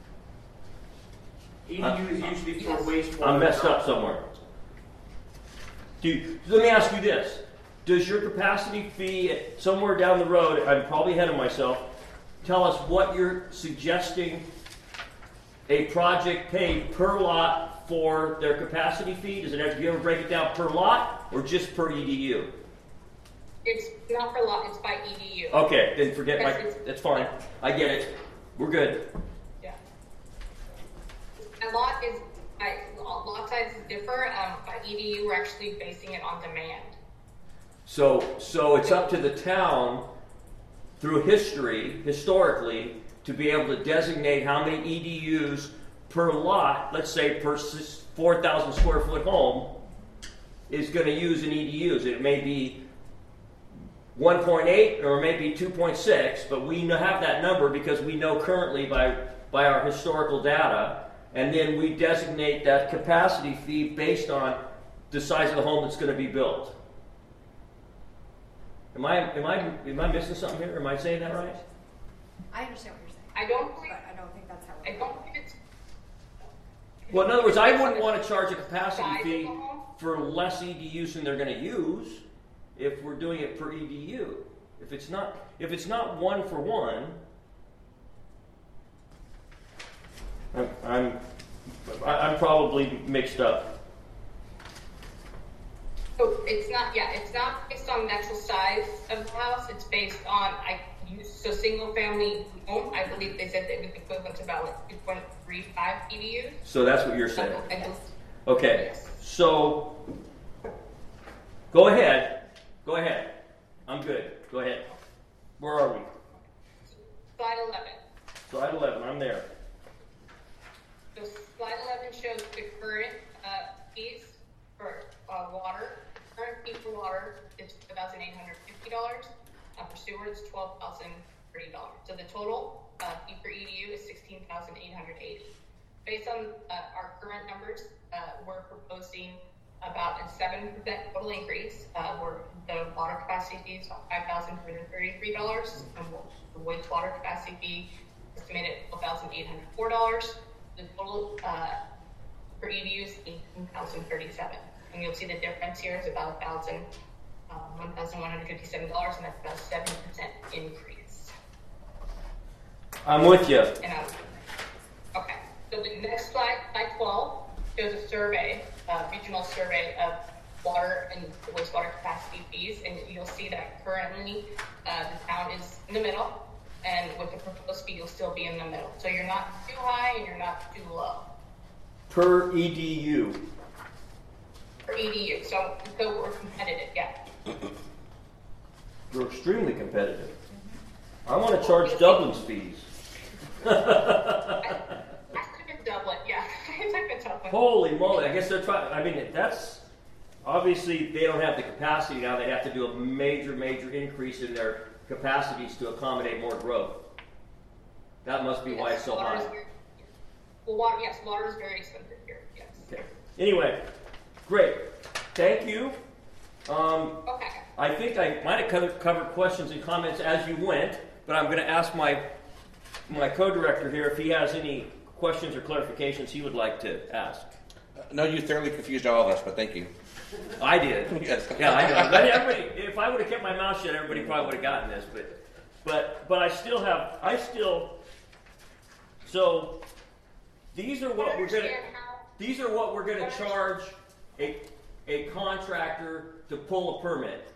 EDU is usually for wastewater. I'm messed up somewhere. Let me ask you this. Does your capacity fee somewhere down the road, I'm probably ahead of myself, tell us what you're suggesting a project pay per lot for their capacity fee? Does it have, do you ever break it down per lot or just per EDU? It's not per lot, it's by EDU. Okay, then forget Yes, my, it's- that's fine. I get it. We're good. Yeah. A lot is, lot sizes differ. By EDU, we're actually basing it on demand. So it's up to the town through historically, to be able to designate how many EDUs per lot, let's say per 4,000 square foot home, is going to use an EDUs. It may be 1.8 or maybe 2.6, but we have that number because we know currently by our historical data, and then we designate that capacity fee based on the size of the home that's going to be built. Am I missing something here? Am I saying that right? I understand what you're saying. I don't believe, But I don't think that's how I it don't think it's. Well, in other words, I wouldn't want to charge a capacity Size of the fee home? for less EDUs than they're going to use if we're doing it per EDU. If it's not 1 for 1, I'm probably mixed up. So it's not based on the actual size of the house. It's based on single family home. I believe they said that it was equivalent to about like 2.35 EDUs. So that's what you're saying. Yes. Okay. Yes. So go ahead. I'm good. Go ahead. Where are we? Slide 11. Slide 11. I'm there. So slide 11 shows the current fees for water. Current fee for water is $2,850. For sewer, it's $12,030. So the total fee for EDU is $16,880. Based on our current numbers, we're proposing about a 7% total increase. Where the water capacity fee is $5,333, and the wastewater capacity fee estimated at $12,804. The total for EDU is $18,037, and you'll see the difference here is about $1,157, and that's about a 7% increase. I'm with you. And okay, so the next slide, slide 12, shows a survey, regional survey of water and wastewater capacity fees, and you'll see that currently the town is in the middle. And with the proposed fee, you'll still be in the middle. So you're not too high and you're not too low. Per EDU. For EDU, so we're competitive, yeah. We're extremely competitive. I want to charge Dublin's fees. I took a doublet, yeah. I took a doublet. Holy moly! I guess they're trying. I mean, that's obviously they don't have the capacity now. They have to do a major increase in their capacities to accommodate more growth. That must be why it's so high. Water is very expensive here, yes. Okay. Anyway, great. Thank you. Okay. I think I might have covered questions and comments as you went, but I'm going to ask my co-director here if he has any questions or clarifications he would like to ask. No, you thoroughly confused all of us, but thank you. I did. Yes. Yeah, I know. But if I would have kept my mouth shut, everybody probably would have gotten this. But I still. So these are what we're gonna. These are what we're gonna charge a contractor to pull a permit.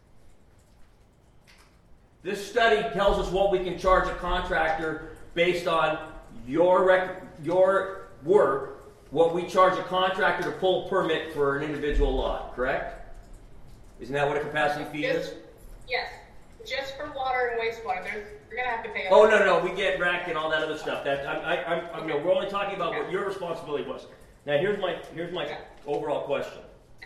This study tells us what we can charge a contractor based on your work, what we charge a contractor to pull a permit for an individual lot, correct? Isn't that what a capacity fee is? Yes. Just for water and wastewater, you're gonna have to pay. Oh, no, we get RAC and all that other stuff. We're only talking about what your responsibility was. Now, here's my overall question.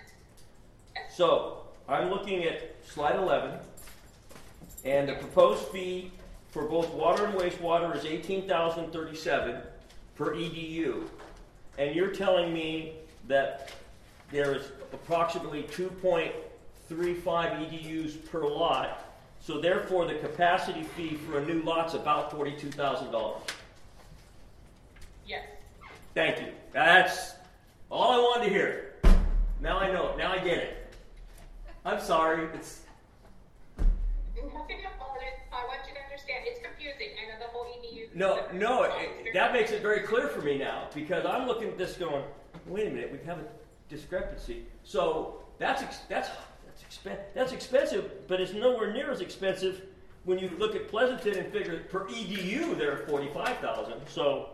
So, I'm looking at slide 11, and the proposed fee for both water and wastewater is $18,037 per EDU. And you're telling me that there is approximately 2.35 EDUs per lot, so therefore the capacity fee for a new lot's about $42,000. Yes. Thank you. That's all I wanted to hear. Now I know it. Now I get it. I'm sorry. It's Nothing about it. I want you to understand. It's confusing. I know the whole EDU. that makes it very clear for me now, because I'm looking at this going, wait a minute, we have a discrepancy. So that's expensive, but it's nowhere near as expensive when you look at Pleasanton and figure per EDU they're $45,000. So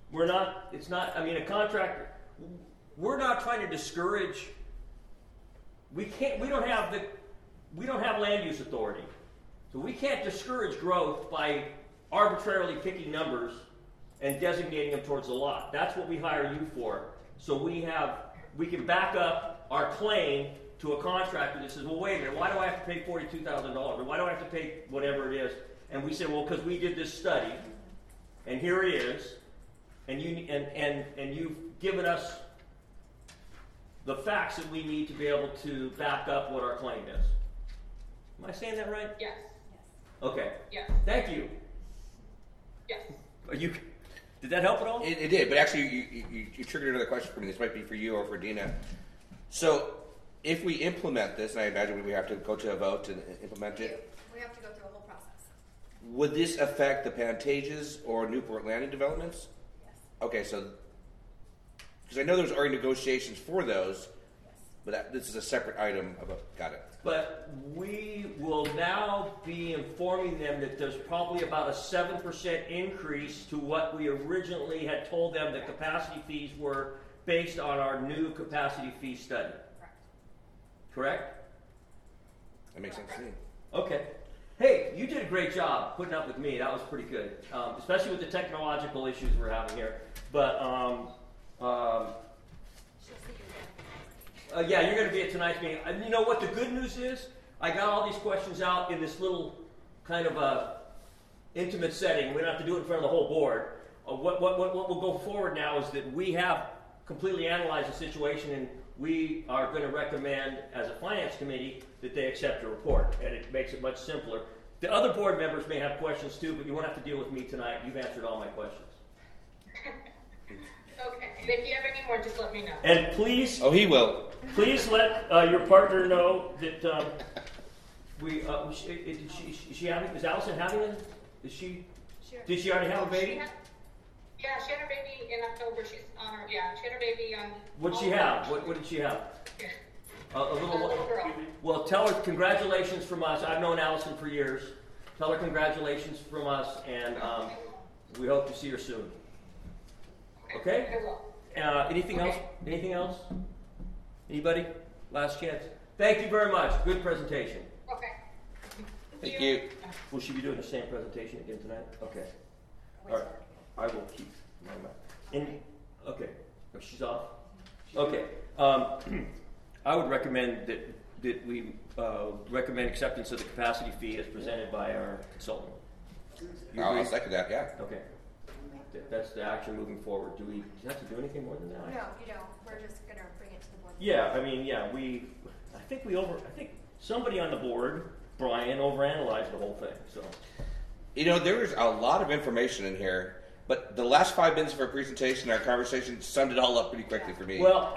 a contractor, we're not trying to discourage. We don't have land use authority. So we can't discourage growth by arbitrarily picking numbers and designating them towards the lot. That's what we hire you for. So we can back up our claim to a contractor that says, well, wait a minute, why do I have to pay $42,000? Or why do I have to pay whatever it is? And we say, well, because we did this study, and here it is, and you've given us the facts that we need to be able to back up what our claim is. Am I saying that right? Yes. Okay. Yes. Thank you. Yes. Did that help at all? It did, but actually you triggered another question for me. This might be for you or for Dina. So if we implement this, and I imagine we have to go to a vote and implement it, We have to go through a whole process. would this affect the Pantages or Newport Landing developments? Yes. Okay, so because I know there's already negotiations for those, Yes. but this is a separate item. Got it. But we will now be informing them that there's probably about a 7% increase to what we originally had told them the capacity fees were based on our new capacity fee study. Correct. Correct? That makes sense to me. Okay. Hey, you did a great job putting up with me. That was pretty good, especially with the technological issues we're having here. But She'll see you again. yeah, you're going to be at tonight's meeting. And you know what the good news is? I got all these questions out in this little kind of intimate setting. We don't have to do it in front of the whole board. What will go forward now is that we have completely analyzed the situation, and we are going to recommend as a finance committee that they accept the report, and it makes it much simpler. The other board members may have questions too, but you won't have to deal with me tonight. You've answered all my questions. Okay. And if you have any more, just let me know. And please, Oh, he will. please let your partner know that is she having? Is Allison having it? Is she? Sure. Did she already have a baby? She had her baby in October. She's on her. Yeah, she had her baby on. What'd she have? What did she have? Yeah. A little. A little girl. Well, tell her congratulations from us. I've known Allison for years. Tell her congratulations from us, and we hope to see her soon. Okay? I will. Anything else? Anything else? Anybody? Last chance. Thank you very much. Good presentation. Okay. Thank you. Will she be doing the same presentation again tonight? Okay. All right. I will keep my mind. Okay. Oh, she's off? Okay. I would recommend that we recommend acceptance of the capacity fee as presented by our consultant. You I'll agree? second that, yeah. Okay. That's the action moving forward. Do we have to do anything more than that? No, you don't. We're just going to bring it to the board. Yeah, I mean, yeah, I think somebody on the board, Brian, overanalyzed the whole thing, so. You know, there was a lot of information in here, but the last 5 minutes of our presentation, our conversation summed it all up pretty quickly for me. Well,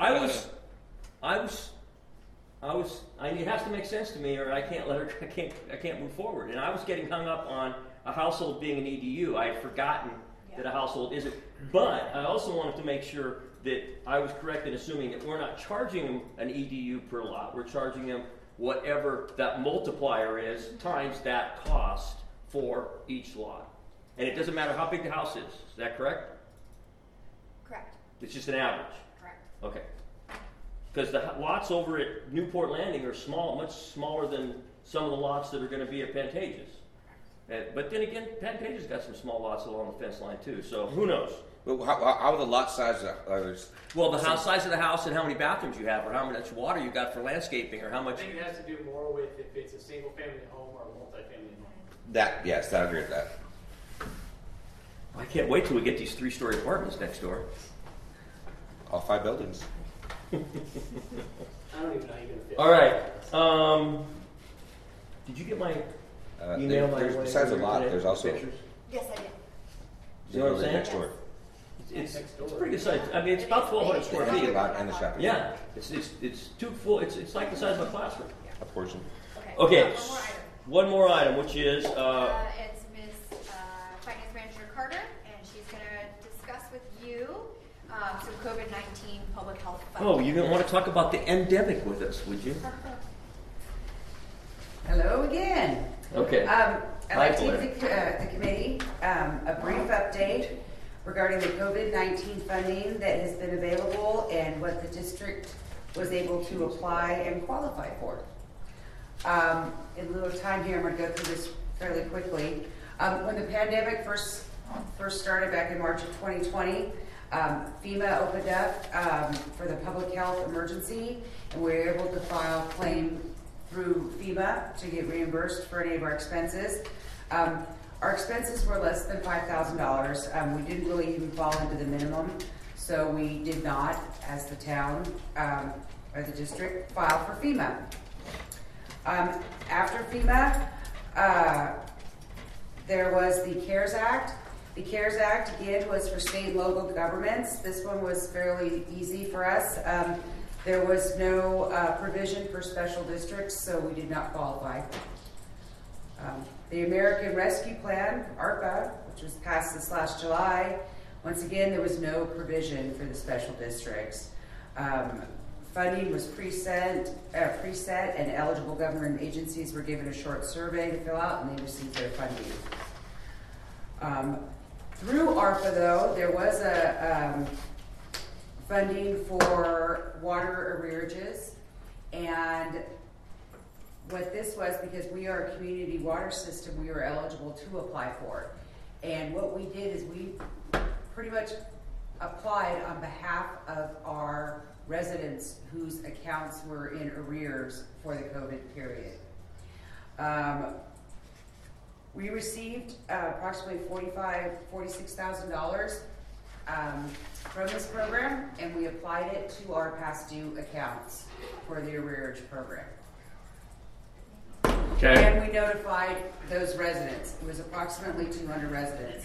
it has to make sense to me, or I can't move forward. And I was getting hung up on a household being an EDU. I had forgotten that a household isn't. But I also wanted to make sure that I was correct in assuming that we're not charging them an EDU per lot. We're charging them whatever that multiplier is times that cost for each lot. And it doesn't matter how big the house is. Is that correct? Correct. It's just an average. Correct. Okay. Because the lots over at Newport Landing are small, much smaller than some of the lots that are going to be at Pantages. But then again, Pantages got some small lots along the fence line too, so who knows? Well, how are the lot sizes? Well, the house size of the house and how many bathrooms you have, or how much water you got for landscaping, or how I much. think it has to do more with if it's a single-family home or a multi-family home. Yes, I agree with that. I can't wait till we get these 3-story apartments next door. All 5 buildings. I don't even know how you're gonna fit. All right. Did you get my email? Besides the lot, there's also pictures. Yes, I did. You know what I'm saying? next door. It's pretty good size. I mean, it's about 1,200 square The feet. lot and the shopping. Yeah, it's too full. It's like the size of a classroom. A portion. Okay. One more item. One more item, which is It's Ms. Finance Manager Carter, and she's going to discuss with you some COVID-19 public health funding. oh, you didn't want to talk about the endemic with us, would you? Hello again. Okay. I'd like to Blair. give the committee a brief update regarding the COVID-19 funding that has been available and what the district was able to apply and qualify for. In lieu of time here, I'm going to go through this fairly quickly. When the pandemic first started back in March of 2020, FEMA opened up for the public health emergency, and we were able to file a claim through FEMA to get reimbursed for any of our expenses. Our expenses were less than $5,000. We didn't really even fall into the minimum, so we did not, as the town or the district, file for FEMA. After FEMA, there was the CARES Act. The CARES Act, again, was for state and local governments. This one was fairly easy for us. There was no provision for special districts, so we did not qualify. The American Rescue Plan, ARPA, which was passed this last July, once again, there was no provision for the special districts. Funding was preset, and eligible government agencies were given a short survey to fill out, and they received their funding. Through ARPA, though, there was a funding for water arrearages, and what this was, because we are a community water system, we were eligible to apply for it. And what we did is we pretty much applied on behalf of our residents whose accounts were in arrears for the COVID period. We received approximately $46,000 from this program, and we applied it to our past due accounts for the arrearage program. Okay. And we notified those residents. It was approximately 200 residents.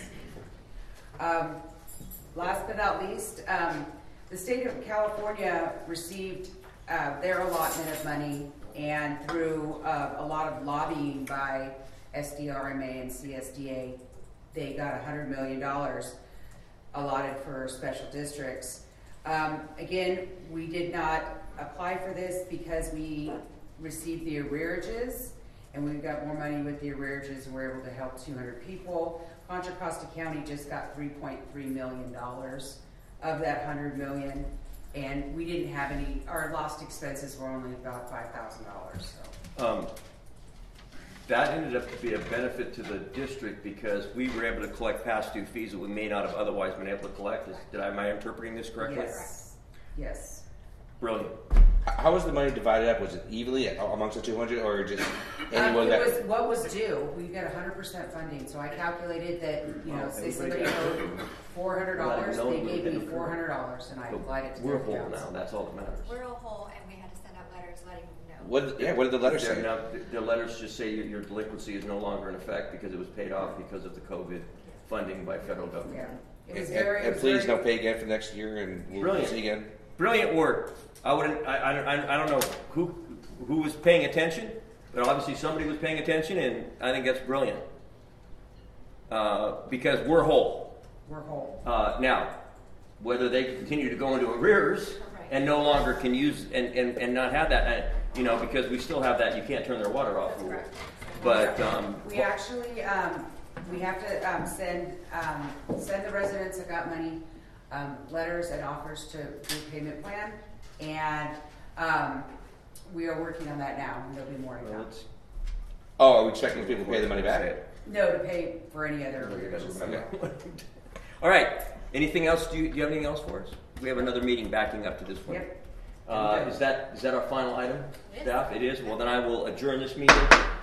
Last but not least, the state of California received their allotment of money, and through a lot of lobbying by SDRMA and CSDA, they got $100 million allotted for special districts. Again, we did not apply for this because we received the arrearages, and we've got more money with the arrearages, and we're able to help 200 people. Contra Costa County just got $3.3 million of that $100 million, and we didn't have any. Our lost expenses were only about $5,000. So. That ended up to be a benefit to the district because we were able to collect past due fees that we may not have otherwise been able to collect. Am I interpreting this correctly? Yes. Yes. Brilliant. How was the money divided up? Was it evenly amongst the 200, or just anyone It was that? what was due. We got 100% funding, so I calculated that say somebody owed $400, they gave me $400, and I applied it to We're their whole accounts. now. That's all that matters. We're a whole, and we had to send out letters letting them know. What did the letter say? Now, the letters just say your delinquency is no longer in effect because it was paid off because of the COVID funding by federal government. Yeah. It was And, very. and it was please very- don't pay again for next year, and we'll Brilliant. see again. Brilliant work. I don't know who was paying attention, but obviously somebody was paying attention, and I think that's brilliant. Because we're whole. We're whole. Now, whether they continue to go into arrears and no longer can use and not have that, you know, because we still have that you can't turn their water off That's rule. correct. But We actually, we have to send the residents that got money letters and offers to do payment plan, and we are working on that now. There'll be more to well, come. it's- Oh, are we expecting people to pay the money back? No, to pay for any other revisions. Okay. all right. Anything else? Do you have anything else for us? We have another meeting backing up to this one. Yep. Is that our final item, It is. staff? It is. Well, then I will adjourn this meeting.